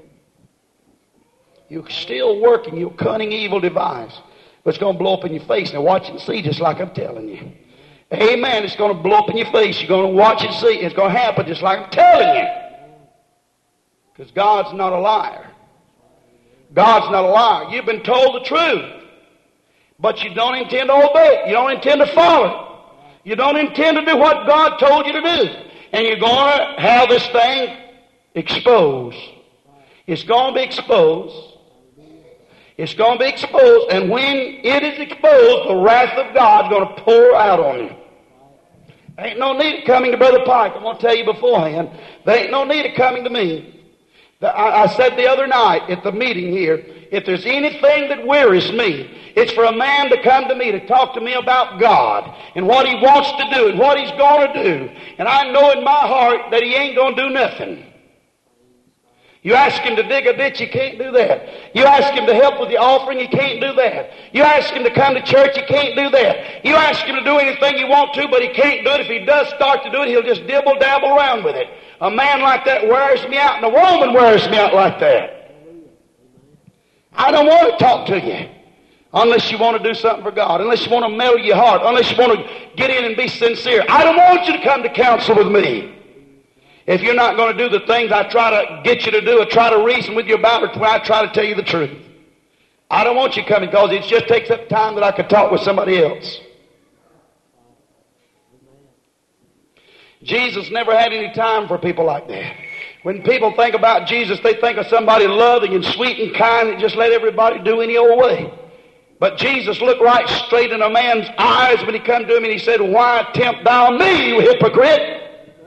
Speaker 1: You're still working your cunning evil device. But it's going to blow up in your face. Now watch and see just like I'm telling you. Amen. It's going to blow up in your face. You're going to watch and see. It's going to happen just like I'm telling you. Because God's not a liar. God's not a liar. You've been told the truth. But you don't intend to obey it. You don't intend to follow it. You don't intend to do what God told you to do. And you're going to have this thing exposed. It's going to be exposed. It's going to be exposed, and when it is exposed, the wrath of God's going to pour out on you. There ain't no need of coming to Brother Pike. I'm going to tell you beforehand. There ain't no need of coming to me. I said the other night at the meeting here, if there's anything that wearies me, it's for a man to come to me to talk to me about God and what he wants to do and what he's going to do. And I know in my heart that he ain't going to do nothing. You ask him to dig a ditch, he can't do that. You ask him to help with the offering, he can't do that. You ask him to come to church, he can't do that. You ask him to do anything you want to, but he can't do it. If he does start to do it, he'll just dibble-dabble around with it. A man like that wears me out, and a woman wears me out like that. I don't want to talk to you unless you want to do something for God, unless you want to mellow your heart, unless you want to get in and be sincere. I don't want you to come to counsel with me. If you're not going to do the things I try to get you to do or try to reason with you about, or I try to tell you the truth. I don't want you coming because it just takes up time that I could talk with somebody else. Jesus never had any time for people like that. When people think about Jesus, they think of somebody loving and sweet and kind that just let everybody do any old way. But Jesus looked right straight in a man's eyes when he come to him and he said, "Why tempt thou me, you hypocrite?"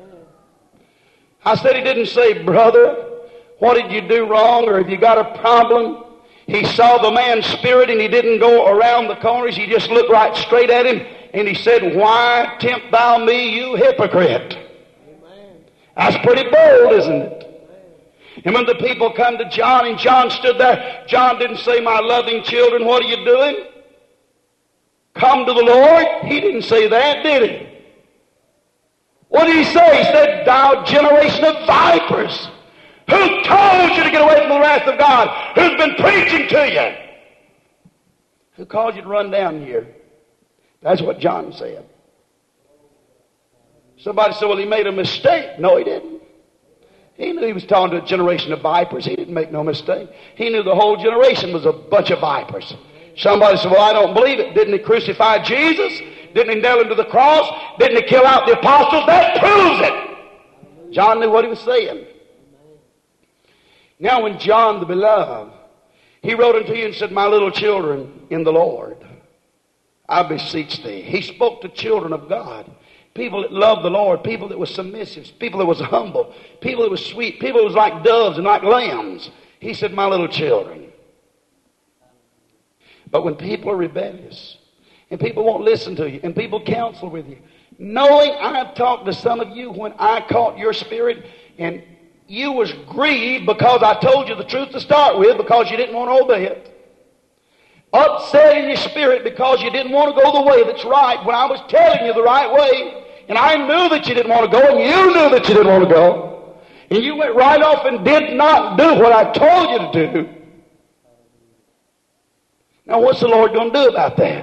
Speaker 1: I said, he didn't say, "Brother, what did you do wrong, or have you got a problem?" He saw the man's spirit and he didn't go around the corners. He just looked right straight at him and he said, "Why tempt thou me, you hypocrite?" That's pretty bold, isn't it? And when the people come to John and John stood there, John didn't say, "My loving children, what are you doing? Come to the Lord." He didn't say that, did he? What did he say? He said, "Thou generation of vipers, who told you to get away from the wrath of God? Who's been preaching to you? Who called you to run down here?" That's what John said. Somebody said, "Well, he made a mistake." No, he didn't. He knew he was talking to a generation of vipers. He didn't make no mistake. He knew the whole generation was a bunch of vipers. Somebody said, "Well, I don't believe it." Didn't he crucify Jesus? Didn't he nail him to the cross? Didn't he kill out the apostles? That proves it. John knew what he was saying. Now when John the Beloved, he wrote unto you and said, "My little children in the Lord, I beseech thee." He spoke to children of God. People that loved the Lord, people that were submissive, people that was humble, people that was sweet, people that was like doves and like lambs. He said, "My little children." But when people are rebellious, and people won't listen to you, and people counsel with you, knowing I've talked to some of you when I caught your spirit, and you was grieved because I told you the truth to start with because you didn't want to obey it. Upset in your spirit because you didn't want to go the way that's right when I was telling you the right way. And I knew that you didn't want to go, and you knew that you didn't want to go. And you went right off and did not do what I told you to do. Now what's the Lord going to do about that?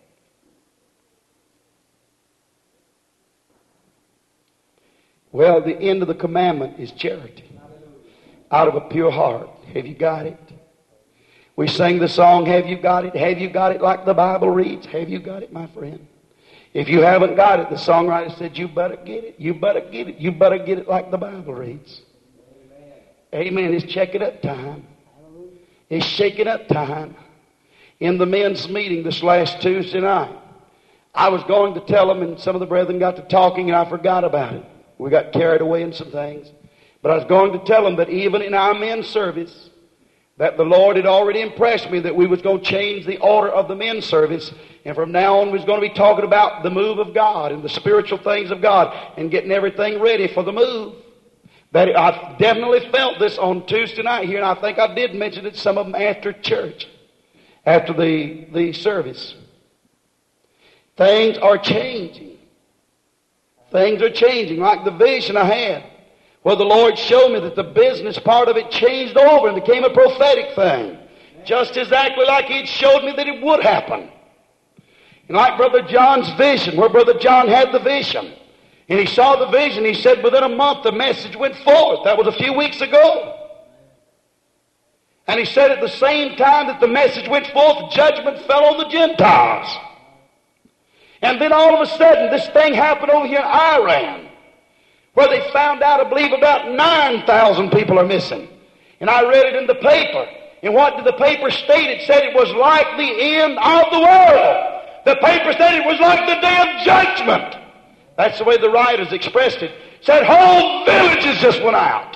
Speaker 1: Well, the end of the commandment is charity. Out of a pure heart. Have you got it? We sang the song, "Have you got it? Have you got it?" like the Bible reads. Have you got it, my friend? If you haven't got it, the songwriter said, "You better get it. You better get it. You better get it like the Bible reads." Amen. It's check it up time. It's shake it up time. In the men's meeting this last Tuesday night, I was going to tell them, and some of the brethren got to talking, and I forgot about it. We got carried away in some things. But I was going to tell them that even in our men's service, that the Lord had already impressed me that we was going to change the order of the men's service. And from now on, we was going to be talking about the move of God and the spiritual things of God and getting everything ready for the move. That I definitely felt this on Tuesday night here, and I think I did mention it to some of them after church, after the service. Things are changing. Things are changing, like the vision I had, where the Lord showed me that the business part of it changed over and became a prophetic thing. Just exactly like He'd showed me that it would happen. And like Brother John's vision, where Brother John had the vision, and he saw the vision, he said within a month the message went forth. That was a few weeks ago. And he said at the same time that the message went forth, judgment fell on the Gentiles. And then all of a sudden, this thing happened over here in Iran, where they found out, I believe, about 9,000 people are missing. And I read it in the paper. And what did the paper state? It said it was like the end of the world. The paper said it was like the day of judgment. That's the way the writers expressed it. Said whole villages just went out.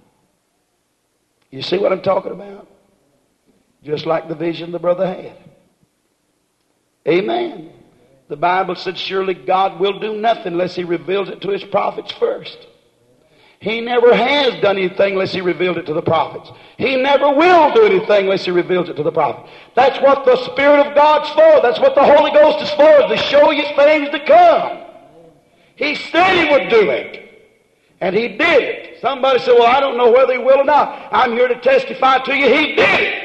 Speaker 1: You see what I'm talking about? Just like the vision the brother had. Amen. The Bible said surely God will do nothing unless He reveals it to His prophets first. He never has done anything unless He revealed it to the prophets. He never will do anything unless He reveals it to the prophets. That's what the Spirit of God's for. That's what the Holy Ghost is for, is to show you things to come. He said He would do it. And He did it. Somebody said, well, I don't know whether He will or not. I'm here to testify to you, He did it.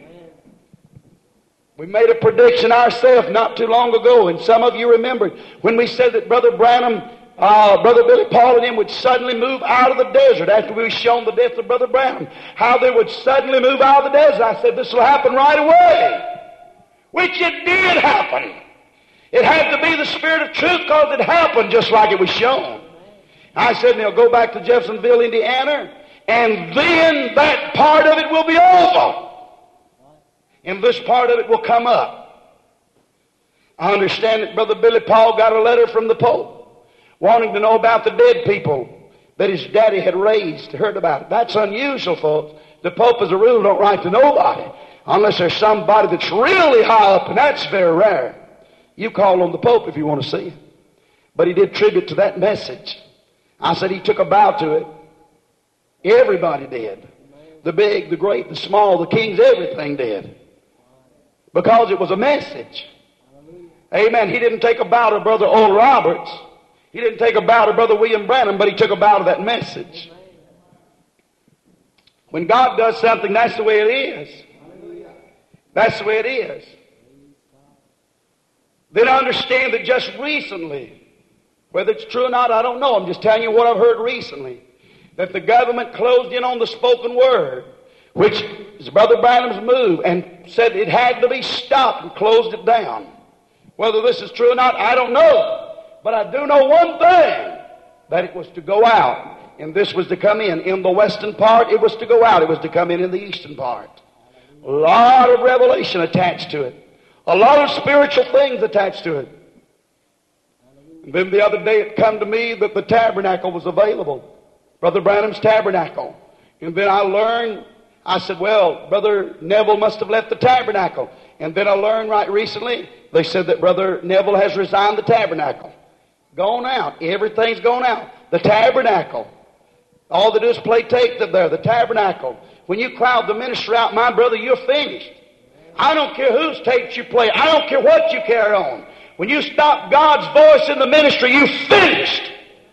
Speaker 1: We made a prediction ourselves not too long ago, and some of you remember when we said that Brother Branham, Brother Billy Paul and him would suddenly move out of the desert after we were shown the death of Brother Branham. How they would suddenly move out of the desert. I said this will happen right away. Which it did happen. It had to be the Spirit of truth because it happened just like it was shown. I said, they'll go back to Jeffersonville, Indiana, And then that part of it will be over. And this part of it will come up. I understand that Brother Billy Paul got a letter from the Pope wanting to know about the dead people that his daddy had raised, heard about it. That's unusual, folks. The Pope, as a rule, don't write to nobody unless there's somebody that's really high up, and that's very rare. You call on the Pope if you want to see him. But he did tribute to that message. I said he took a bow to it. Everybody did. The big, the great, the small, the kings, everything did. Because it was a message. Amen. He didn't take a bow to Brother Oral Roberts. He didn't take a bow to Brother William Branham, but he took a bow to that message. When God does something, that's the way it is. That's the way it is. Then understand that just recently, whether it's true or not, I don't know. I'm just telling you what I've heard recently. That the government closed in on the spoken word, which is Brother Branham's move, and said it had to be stopped and closed it down. Whether this is true or not, I don't know. But I do know one thing, that it was to go out, and this was to come in. In the western part, it was to go out. It was to come in the eastern part. A lot of revelation attached to it. A lot of spiritual things attached to it. And then the other day it come to me that the tabernacle was available. Brother Branham's tabernacle. And then I learned, I said, well, Brother Neville must have left the tabernacle. And then I learned right recently, they said that Brother Neville has resigned the tabernacle. Gone out. Everything's gone out. The tabernacle. All they do is play tapes up there. The tabernacle. When you crowd the ministry out, my brother, you're finished. I don't care whose tapes you play. I don't care what you carry on. When you stop God's voice in the ministry, you're finished.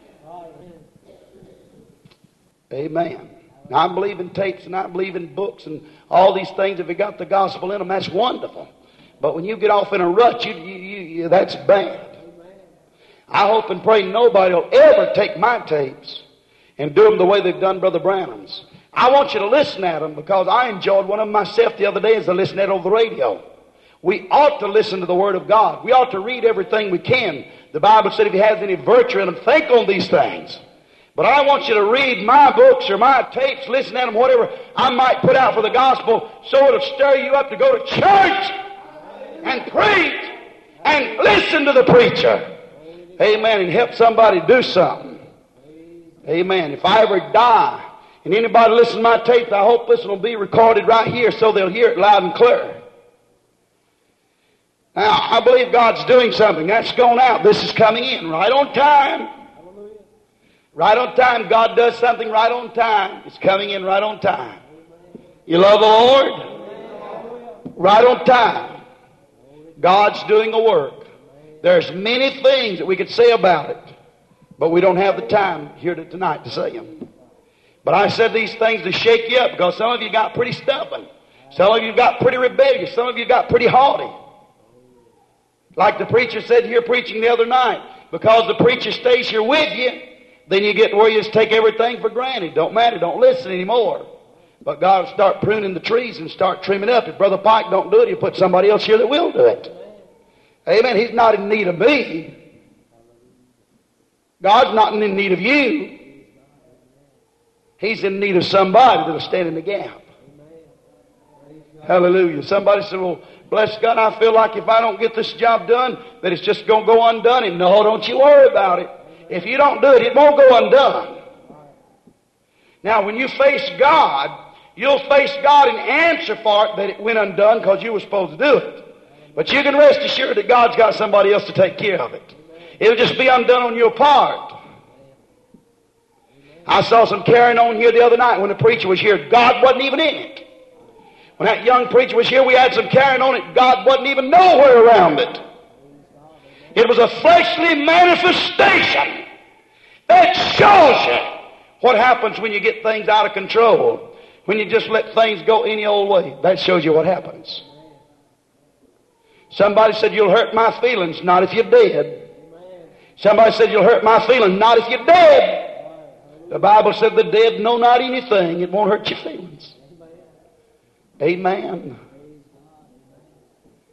Speaker 1: Amen. Now, I believe in tapes and I believe in books and all these things. If you got the gospel in them, that's wonderful. But when you get off in a rut, that's bad. I hope and pray nobody will ever take my tapes and do them the way they've done Brother Branham's. I want you to listen at them because I enjoyed one of them myself the other day as I listened at it over the radio. We ought to listen to the Word of God. We ought to read everything we can. The Bible said if He has any virtue in them, think on these things. But I want you to read my books or my tapes, listen at them, whatever I might put out for the gospel, so it'll stir you up to go to church and preach and listen to the preacher. Amen. And help somebody do something. Amen. If I ever die and anybody listen to my tapes, I hope this will be recorded right here so they'll hear it loud and clear. Now, I believe God's doing something. That's gone out. This is coming in right on time. Right on time. God does something right on time. It's coming in right on time. You love the Lord? Right on time. God's doing a work. There's many things that we could say about it, but we don't have the time here tonight to say them. But I said these things to shake you up because some of you got pretty stubborn. Some of you got pretty rebellious. Some of you got pretty haughty. Like the preacher said here preaching the other night, because the preacher stays here with you, then you get where you just take everything for granted. Don't matter. Don't listen anymore. But God will start pruning the trees and start trimming up. If Brother Pike don't do it, He'll put somebody else here that will do it. Amen. He's not in need of me. God's not in need of you. He's in need of somebody that'll stand in the gap. Hallelujah. Somebody said, well, bless God, I feel like if I don't get this job done, that it's just going to go undone. And no, don't you worry about it. If you don't do it, it won't go undone. Now, when you face God, you'll face God and answer for it that it went undone because you were supposed to do it. But you can rest assured that God's got somebody else to take care of it. It'll just be undone on your part. I saw some carrying on here the other night when the preacher was here. God wasn't even in it. When that young preacher was here, we had some carrying on it. God wasn't even nowhere around it. It was a fleshly manifestation that shows you what happens when you get things out of control. When you just let things go any old way. That shows you what happens. Somebody said, you'll hurt my feelings. Not if you're dead. Somebody said, you'll hurt my feelings. Not if you're dead. The Bible said the dead know not anything. It won't hurt your feelings. Amen.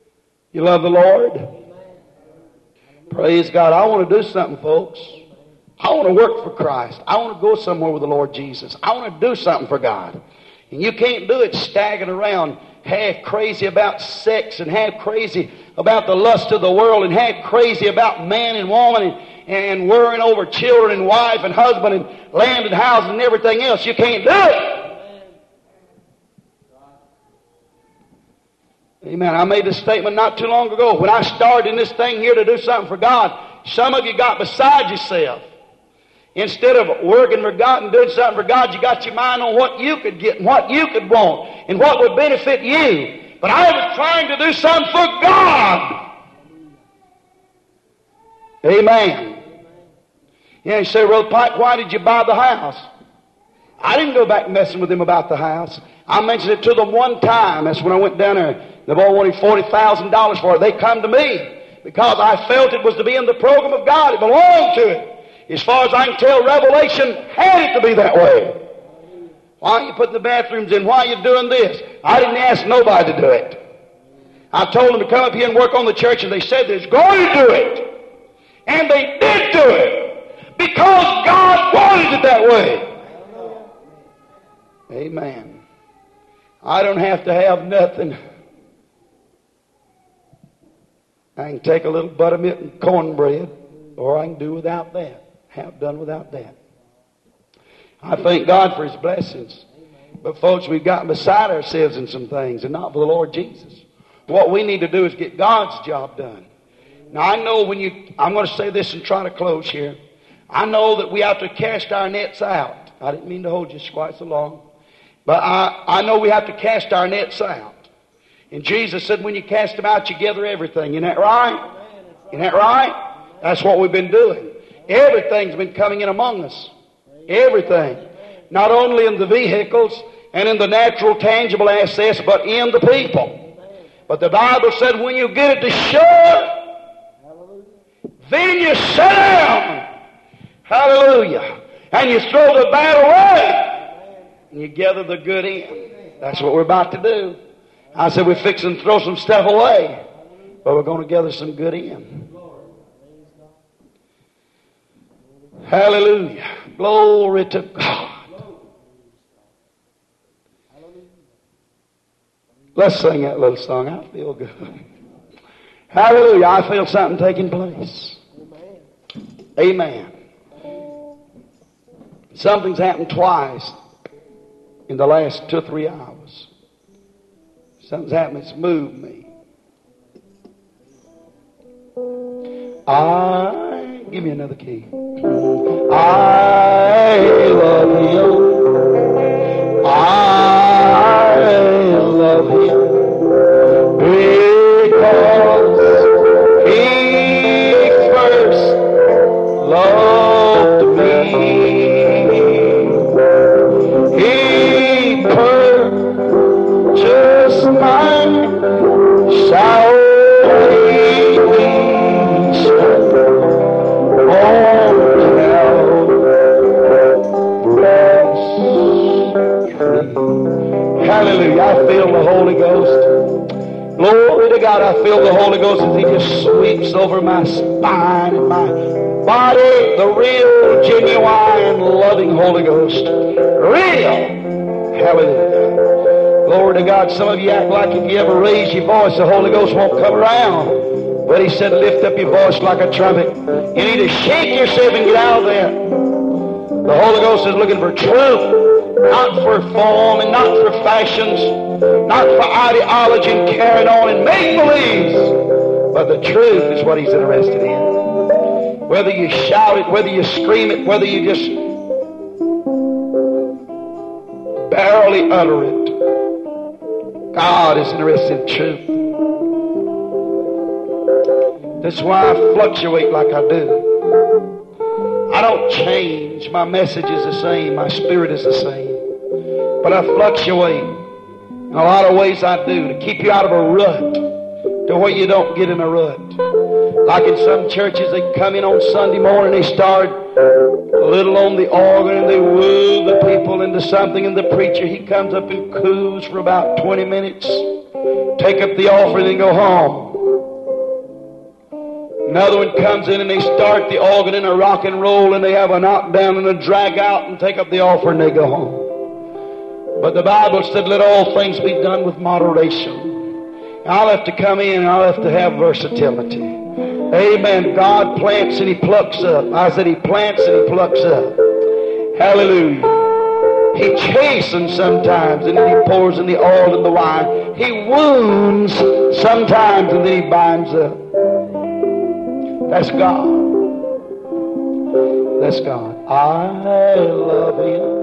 Speaker 1: You love the Lord? Praise God. I want to do something, folks. I want to work for Christ. I want to go somewhere with the Lord Jesus. I want to do something for God. And you can't do it staggering around half crazy about sex and half crazy about the lust of the world and half crazy about man and woman and worrying over children and wife and husband and land and house and everything else. You can't do it. Amen. I made this statement not too long ago. When I started in this thing here to do something for God, some of you got beside yourself. Instead of working for God and doing something for God, you got your mind on what you could get and what you could want and what would benefit you. But I was trying to do something for God. Amen. Yeah, you say, Brother Pike, why did you buy the house? I didn't go back messing with him about the house. I mentioned it to them one time. That's when I went down there. The boy wanted $40,000 for it. They come to me because I felt it was to be in the program of God. It belonged to it. As far as I can tell, Revelation had it to be that way. Why are you putting the bathrooms in? Why are you doing this? I didn't ask nobody to do it. I told them to come up here and work on the church, and they said they're going to do it. And they did do it. Because God wanted it that way. Amen. I don't have to have nothing. I can take a little buttermilk and cornbread, or I can do without that. Have done without that. I thank God for His blessings. But folks, we've gotten beside ourselves in some things and not for the Lord Jesus. What we need to do is get God's job done. Now I know I'm going to say this and try to close here. I know that we have to cast our nets out. I didn't mean to hold you quite so long. But I know we have to cast our nets out. And Jesus said when you cast them out, you gather everything. Isn't that right? Isn't that right? That's what we've been doing. Everything's been coming in among us. Everything. Not only in the vehicles and in the natural, tangible assets, but in the people. But the Bible said when you get it to shore, then you sit down. Hallelujah. And you throw the bad away. And you gather the good in. That's what we're about to do. I said we're fixing to throw some stuff away, but we're going to gather some good in. Hallelujah. Glory to God. Let's sing that little song. I feel good. Hallelujah. I feel something taking place. Amen. Something's happened twice in the last 2 or 3 hours. Something's happened that's moved me. Give me another key. I love Him. I love Him because He first loved me. He purchased my salvation. Hallelujah. I feel the Holy Ghost. Glory to God. I feel the Holy Ghost as He just sweeps over my spine and my body. The real, genuine, loving Holy Ghost. Real. Hallelujah. Glory to God. Some of you act like if you ever raise your voice, the Holy Ghost won't come around. But He said, lift up your voice like a trumpet. You need to shake yourself and get out of there. The Holy Ghost is looking for truth. Not for form and not for fashions, not for ideology and carrying on and make-believes, but the truth is what He's interested in. Whether you shout it, whether you scream it, whether you just barely utter it, God is interested in truth. That's why I fluctuate like I do. I don't change. My message is the same. My spirit is the same. But I fluctuate. In a lot of ways I do, to keep you out of a rut, to where you don't get in a rut. Like in some churches, they come in on Sunday morning, they start a little on the organ, and they woo the people into something, and the preacher, he comes up and coos for about 20 minutes, take up the offering and go home. Another one comes in and they start the organ in a rock and roll and they have a knockdown and a drag out and take up the offering and they go home. But the Bible said, let all things be done with moderation. I'll have to come in and I'll have to have versatility. Amen. God plants and He plucks up. I said He plants and He plucks up. Hallelujah. He chastens sometimes and then He pours in the oil and the wine. He wounds sometimes and then He binds up. That's God. That's God. I love Him.